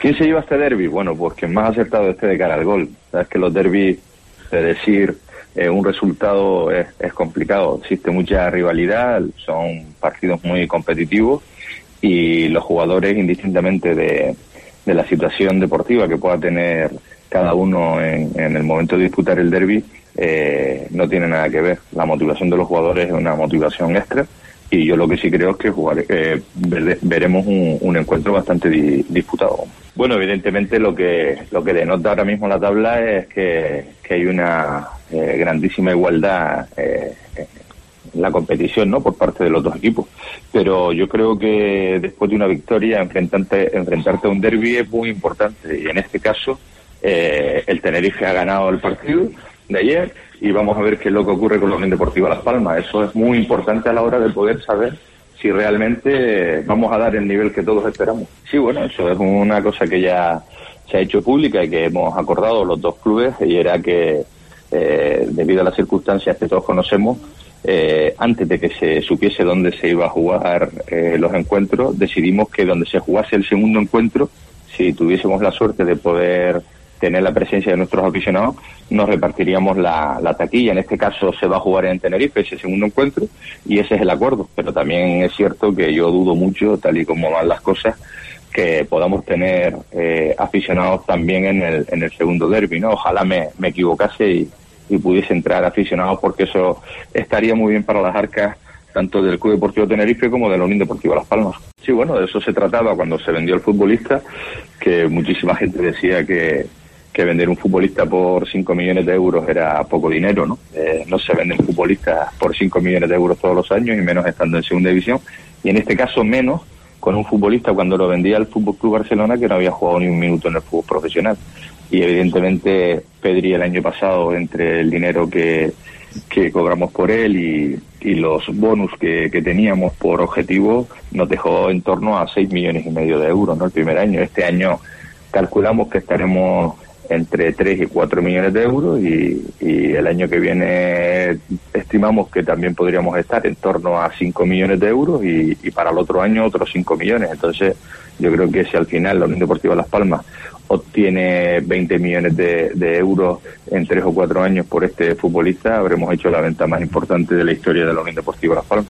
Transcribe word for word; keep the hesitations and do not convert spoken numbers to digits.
¿Quién se lleva este derbi? Bueno, pues quien más acertado esté de cara al gol. Sabes que los derbis, de decir eh, un resultado es, es complicado. Existe mucha rivalidad, son partidos muy competitivos y los jugadores, indistintamente de, de la situación deportiva que pueda tener cada uno en, en el momento de disputar el derbi, eh, no tiene nada que ver. La motivación de los jugadores es una motivación extra. Y yo lo que sí creo es que jugar, eh, ver, veremos un, un encuentro bastante di, disputado. Bueno, evidentemente lo que lo que denota ahora mismo la tabla es que, que hay una eh, grandísima igualdad eh, en la competición, ¿no?, por parte de los dos equipos. Pero yo creo que después de una victoria, enfrentarte, enfrentarte a un derbi es muy importante. Y en este caso, eh, el Tenerife ha ganado el partido de ayer y vamos a ver qué es lo que ocurre con la Unión Deportiva Las Palmas. Eso es muy importante a la hora de poder saber si realmente vamos a dar el nivel que todos esperamos. Sí, bueno, eso es una cosa que ya se ha hecho pública y que hemos acordado los dos clubes, y era que eh, debido a las circunstancias que todos conocemos, eh, antes de que se supiese dónde se iba a jugar eh, los encuentros, decidimos que donde se jugase el segundo encuentro, si tuviésemos la suerte de poder tener la presencia de nuestros aficionados, nos repartiríamos la, la taquilla. En este caso se va a jugar en Tenerife ese segundo encuentro y ese es el acuerdo, pero también es cierto que yo dudo mucho, tal y como van las cosas, que podamos tener eh, aficionados también en el en el segundo derbi, ¿no? Ojalá me, me equivocase y, y pudiese entrar aficionados, porque eso estaría muy bien para las arcas tanto del Club Deportivo Tenerife como de la Unión Deportiva Las Palmas. Sí, bueno, de eso se trataba cuando se vendió el futbolista, que muchísima gente decía que que vender un futbolista por cinco millones de euros era poco dinero, ¿no? Eh, no se venden futbolistas por cinco millones de euros todos los años, y menos estando en segunda división, y en este caso menos con un futbolista cuando lo vendía el Fútbol Club Barcelona, que no había jugado ni un minuto en el fútbol profesional. Y evidentemente Pedri el año pasado, entre el dinero que, que cobramos por él y, y los bonus que, que teníamos por objetivo, nos dejó en torno a seis millones y medio de euros, ¿no?, el primer año. Este año calculamos que estaremos entre tres y cuatro millones de euros, y, y el año que viene estimamos que también podríamos estar en torno a cinco millones de euros, y, y para el otro año otros cinco millones. Entonces yo creo que si al final la Unión Deportiva Las Palmas obtiene veinte millones de, de euros en tres o cuatro años por este futbolista, habremos hecho la venta más importante de la historia de la Unión Deportiva Las Palmas.